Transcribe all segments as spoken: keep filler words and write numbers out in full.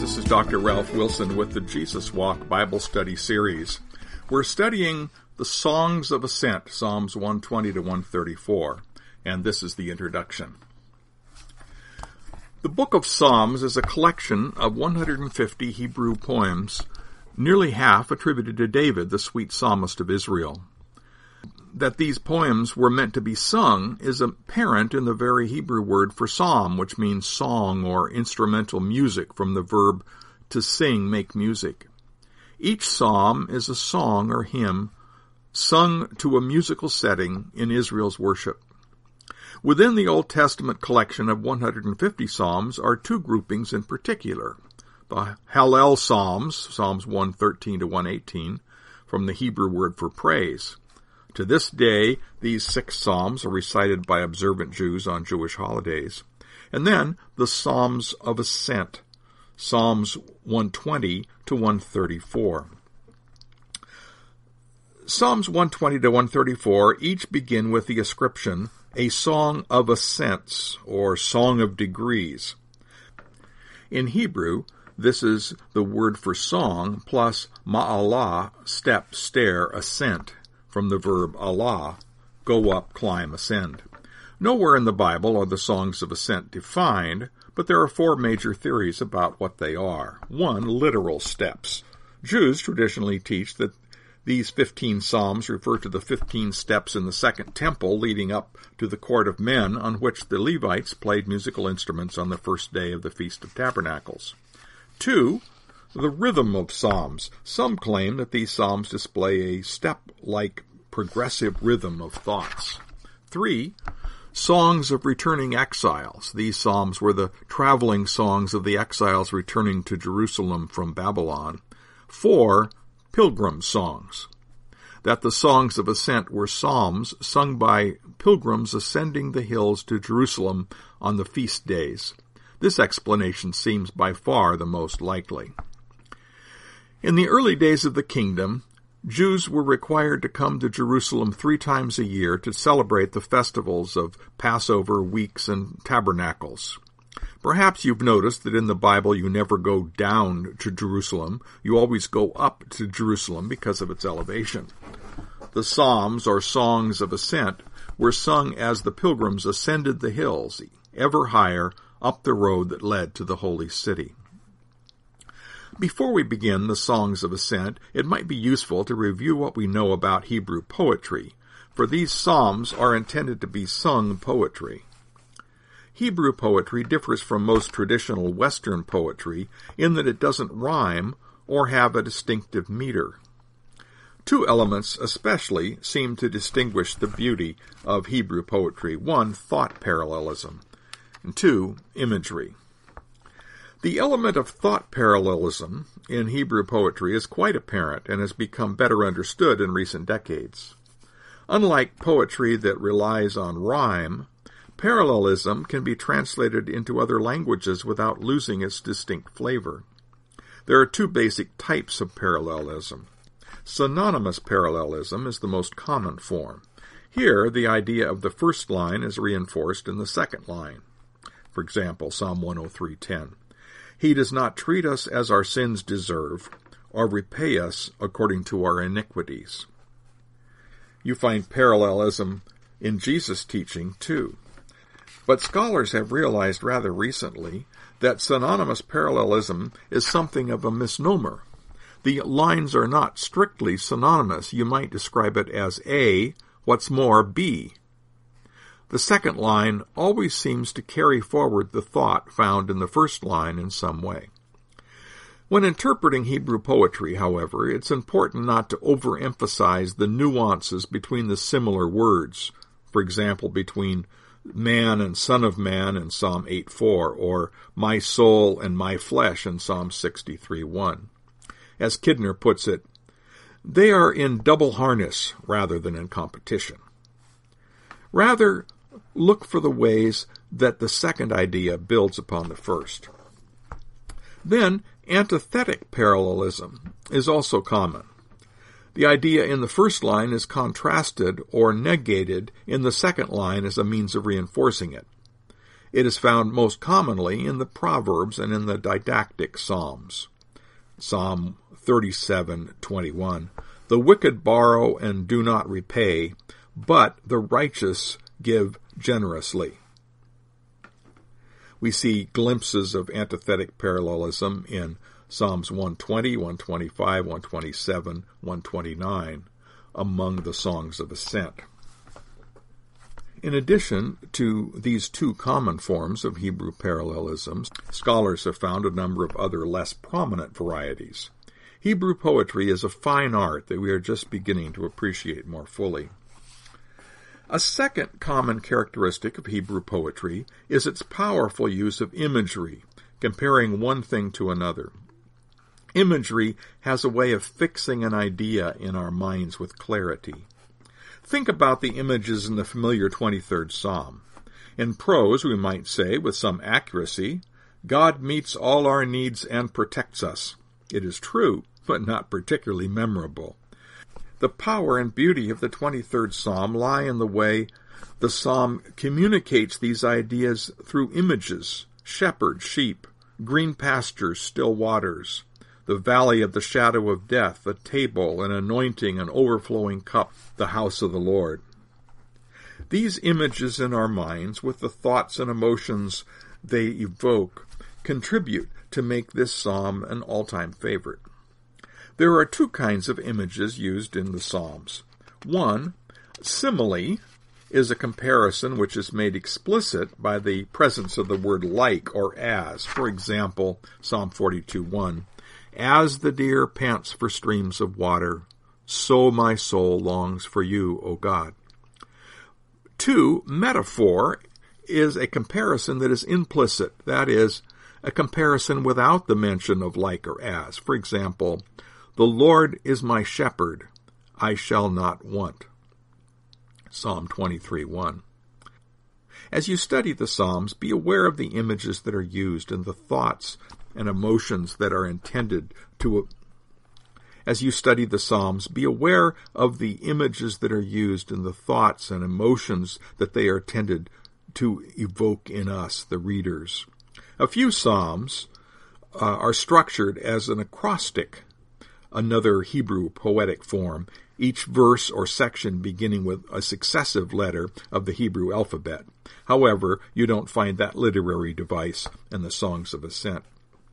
This is Doctor Ralph Wilson with the Jesus Walk Bible Study Series. We're studying the Songs of Ascent, Psalms one twenty to one thirty-four, and this is the introduction. The Book of Psalms is a collection of one hundred fifty Hebrew poems, nearly half attributed to David, the sweet psalmist of Israel. That these poems were meant to be sung is apparent in the very Hebrew word for psalm, which means song or instrumental music, from the verb to sing, make music. Each psalm is a song or hymn sung to a musical setting in Israel's worship. Within the Old Testament collection of one hundred fifty psalms are two groupings in particular. The Hallel Psalms, Psalms one thirteen to one eighteen, from the Hebrew word for praise. To this day, these six psalms are recited by observant Jews on Jewish holidays. And then the Psalms of Ascent, Psalms one twenty to one thirty-four. Psalms one twenty to one thirty-four each begin with the ascription, a song of ascents, or song of degrees. In Hebrew, this is the word for song plus ma'alah, step, stair, ascent, from the verb alah, go up, climb, ascend. Nowhere in the Bible are the songs of ascent defined, but there are four major theories about what they are. One, literal steps. Jews traditionally teach that these fifteen psalms refer to the fifteen steps in the second temple leading up to the court of men, on which the Levites played musical instruments on the first day of the Feast of Tabernacles. Two, the rhythm of psalms. Some claim that these psalms display a step-like progressive rhythm of thoughts. Three, songs of returning exiles. These psalms were the traveling songs of the exiles returning to Jerusalem from Babylon. Four, pilgrim songs. That the songs of ascent were psalms sung by pilgrims ascending the hills to Jerusalem on the feast days. This explanation seems by far the most likely. In the early days of the kingdom, Jews were required to come to Jerusalem three times a year to celebrate the festivals of Passover, weeks, and tabernacles. Perhaps you've noticed that in the Bible you never go down to Jerusalem, you always go up to Jerusalem because of its elevation. The Psalms, or songs of ascent, were sung as the pilgrims ascended the hills, ever higher, up the road that led to the holy city. Before we begin the Songs of Ascent, it might be useful to review what we know about Hebrew poetry, for these psalms are intended to be sung poetry. Hebrew poetry differs from most traditional Western poetry in that it doesn't rhyme or have a distinctive meter. Two elements especially seem to distinguish the beauty of Hebrew poetry. One, thought parallelism, and two, imagery. The element of thought parallelism in Hebrew poetry is quite apparent and has become better understood in recent decades. Unlike poetry that relies on rhyme, parallelism can be translated into other languages without losing its distinct flavor. There are two basic types of parallelism. Synonymous parallelism is the most common form. Here, the idea of the first line is reinforced in the second line. For example, Psalm one oh three ten. He does not treat us as our sins deserve, or repay us according to our iniquities. You find parallelism in Jesus' teaching, too. But scholars have realized rather recently that synonymous parallelism is something of a misnomer. The lines are not strictly synonymous. You might describe it as A, what's more, B. The second line always seems to carry forward the thought found in the first line in some way. When interpreting Hebrew poetry, however, it's important not to overemphasize the nuances between the similar words, for example, between man and son of man in Psalm eight four, or my soul and my flesh in Psalm sixty-three one. As Kidner puts it, they are in double harness rather than in competition. Rather, look for the ways that the second idea builds upon the first. Then, antithetic parallelism is also common. The idea in the first line is contrasted or negated in the second line as a means of reinforcing it. It is found most commonly in the Proverbs and in the didactic Psalms. Psalm thirty-seven twenty-one, "The wicked borrow and do not repay, but the righteous give generously." We see glimpses of antithetic parallelism in Psalms one twenty, one twenty-five, one twenty-seven, one twenty-nine among the songs of ascent. In addition to these two common forms of Hebrew parallelisms, scholars have found a number of other less prominent varieties. Hebrew poetry is a fine art that we are just beginning to appreciate more fully. A second common characteristic of Hebrew poetry is its powerful use of imagery, comparing one thing to another. Imagery has a way of fixing an idea in our minds with clarity. Think about the images in the familiar twenty-third Psalm. In prose, we might say, with some accuracy, God meets all our needs and protects us. It is true, but not particularly memorable. The power and beauty of the twenty-third Psalm lie in the way the psalm communicates these ideas through images: shepherd, sheep, green pastures, still waters, the valley of the shadow of death, a table, an anointing, an overflowing cup, the house of the Lord. These images in our minds, with the thoughts and emotions they evoke, contribute to make this psalm an all-time favorite. There are two kinds of images used in the Psalms. One, simile, is a comparison which is made explicit by the presence of the word like or as. For example, Psalm forty-two one, "As the deer pants for streams of water, so my soul longs for you, O God." Two, metaphor, is a comparison that is implicit, that is, a comparison without the mention of like or as. For example, "The Lord is my shepherd, I shall not want." Psalm twenty-three one. As you study the Psalms, be aware of the images that are used and the thoughts and emotions that are intended to... As you study the Psalms, be aware of the images that are used and the thoughts and emotions that they are intended to evoke in us, the readers. A few Psalms uh, are structured as an acrostic, another Hebrew poetic form, each verse or section beginning with a successive letter of the Hebrew alphabet. However, you don't find that literary device in the Songs of Ascent.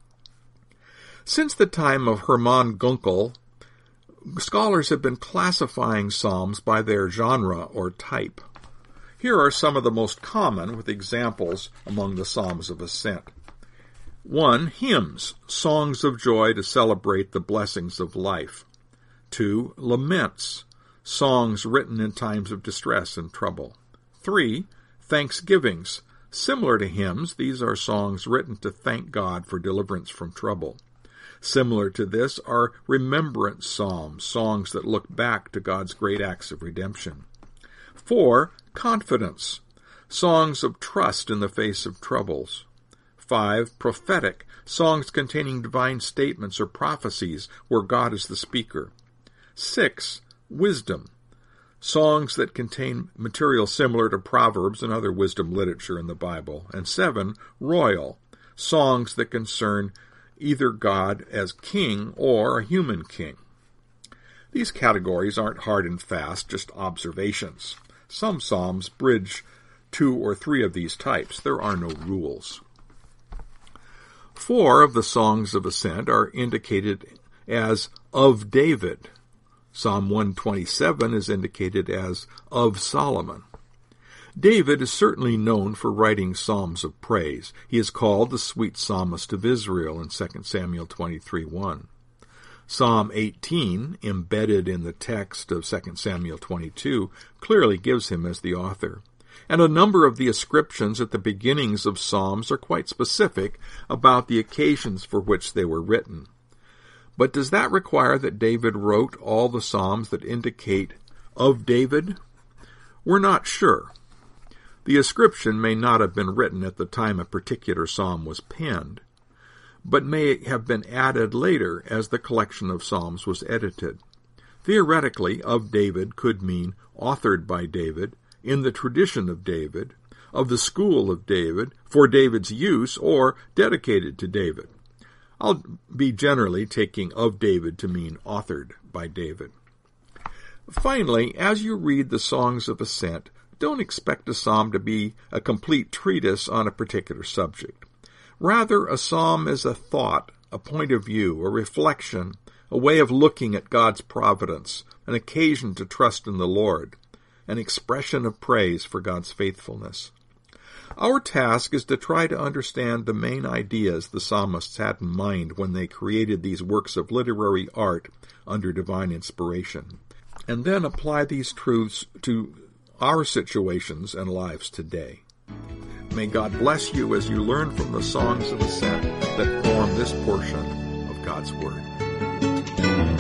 Since the time of Hermann Gunkel, scholars have been classifying psalms by their genre or type. Here are some of the most common, with examples among the Psalms of Ascent. One, hymns, songs of joy to celebrate the blessings of life. Two, laments, songs written in times of distress and trouble. Three, thanksgivings. Similar to hymns, these are songs written to thank God for deliverance from trouble. Similar to this are remembrance psalms, songs that look back to God's great acts of redemption. Four, confidence, songs of trust in the face of troubles. Five, prophetic, songs containing divine statements or prophecies where God is the speaker. Six, wisdom, songs that contain material similar to Proverbs and other wisdom literature in the Bible. And seven, royal, songs that concern either God as king or a human king. These categories aren't hard and fast, just observations. Some psalms bridge two or three of these types. There are no rules. Four of the Songs of Ascent are indicated as of David. Psalm one twenty-seven is indicated as of Solomon. David is certainly known for writing psalms of praise. He is called the sweet psalmist of Israel in Second Samuel twenty-three one. Psalm eighteen, embedded in the text of Second Samuel twenty-two, clearly gives him as the author. And a number of the ascriptions at the beginnings of psalms are quite specific about the occasions for which they were written. But does that require that David wrote all the psalms that indicate of David? We're not sure. The ascription may not have been written at the time a particular psalm was penned, but may have been added later as the collection of psalms was edited. Theoretically, of David could mean authored by David, in the tradition of David, of the school of David, for David's use, or dedicated to David. I'll be generally taking of David to mean authored by David. Finally, as you read the Songs of Ascent, don't expect a psalm to be a complete treatise on a particular subject. Rather, a psalm is a thought, a point of view, a reflection, a way of looking at God's providence, an occasion to trust in the Lord, an expression of praise for God's faithfulness. Our task is to try to understand the main ideas the psalmists had in mind when they created these works of literary art under divine inspiration, and then apply these truths to our situations and lives today. May God bless you as you learn from the Songs of Ascent that form this portion of God's Word.